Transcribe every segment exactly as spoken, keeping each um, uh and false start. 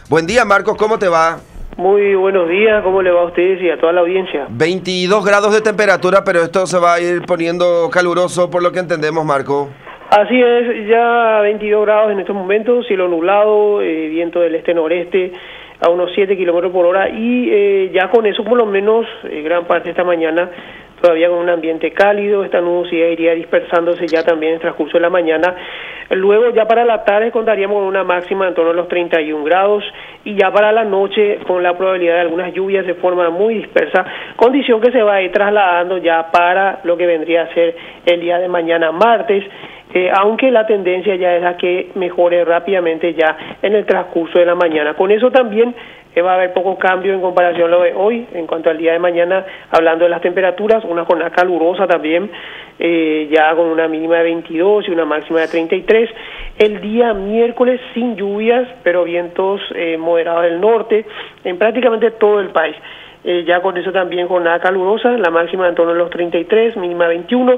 Buen día, Marcos, ¿cómo te va? Muy buenos días, ¿cómo le va a ustedes y a toda la audiencia? veintidós grados de temperatura, pero esto se va a ir poniendo caluroso por lo que entendemos, Marco. Así es, ya veintidós grados en estos momentos, cielo nublado, eh, viento del este-noreste a unos siete kilómetros por hora y eh, ya con eso por lo menos eh, gran parte de esta mañana todavía con un ambiente cálido, esta nubosidad iría dispersándose ya también en el transcurso de la mañana. Luego ya para la tarde contaríamos con una máxima en torno a los treinta y un grados y ya para la noche con la probabilidad de algunas lluvias de forma muy dispersa, condición que se va a ir trasladando ya para lo que vendría a ser el día de mañana martes, eh, aunque la tendencia ya es a que mejore rápidamente ya en el transcurso de la mañana. Con eso también eh, va a haber poco cambio en comparación a lo de hoy, en cuanto al día de mañana, hablando de las temperaturas, una jornada calurosa también, eh, ya con una mínima de veintidós y una máxima de treinta y tres. El día miércoles sin lluvias, pero vientos eh, moderados del norte, en prácticamente todo el país. Eh, ya con eso también jornada calurosa, la máxima en torno a los treinta y tres, mínima veintiuno.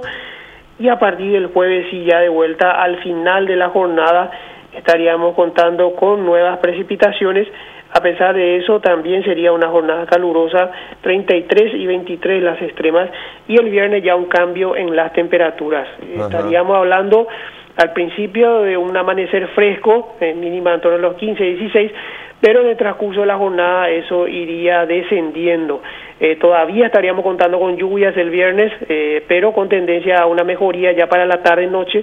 Y a partir del jueves y ya de vuelta al final de la jornada estaríamos contando con nuevas precipitaciones. A pesar de eso también sería una jornada calurosa, treinta y tres y veintitrés las extremas, y el viernes ya un cambio en las temperaturas. Ajá. Estaríamos hablando al principio de un amanecer fresco, en mínima en torno a los quince, dieciséis, pero en el transcurso de la jornada eso iría descendiendo. Eh, todavía estaríamos contando con lluvias el viernes, eh, pero con tendencia a una mejoría ya para la tarde-noche,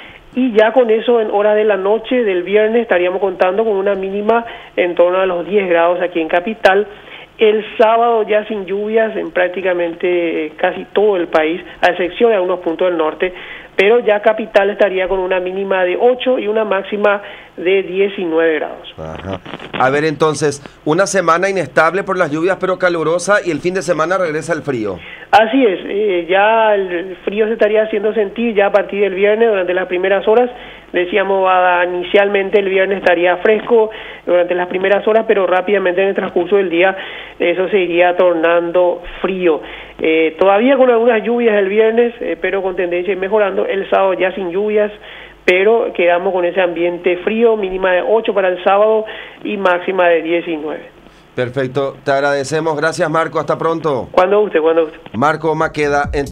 y ya con eso en horas de la noche del viernes estaríamos contando con una mínima en torno a los diez grados aquí en Capital. El sábado ya sin lluvias en prácticamente casi todo el país, a excepción de algunos puntos del norte, pero ya Capital estaría con una mínima de ocho y una máxima de diecinueve grados. Ajá. A ver, entonces, una semana inestable por las lluvias, pero calurosa, y el fin de semana regresa el frío. Así es, eh, ya el frío se estaría haciendo sentir ya a partir del viernes durante las primeras horas. Decíamos, ah, inicialmente el viernes estaría fresco durante las primeras horas, pero rápidamente en el transcurso del día eso se iría tornando frío. Eh, todavía con algunas lluvias el viernes, eh, pero con tendencia a ir mejorando. El sábado ya sin lluvias, pero quedamos con ese ambiente frío, mínima de ocho para el sábado y máxima de diecinueve. Perfecto, te agradecemos, gracias Marco, hasta pronto. Cuando usted, cuando usted. Marco Maqueda en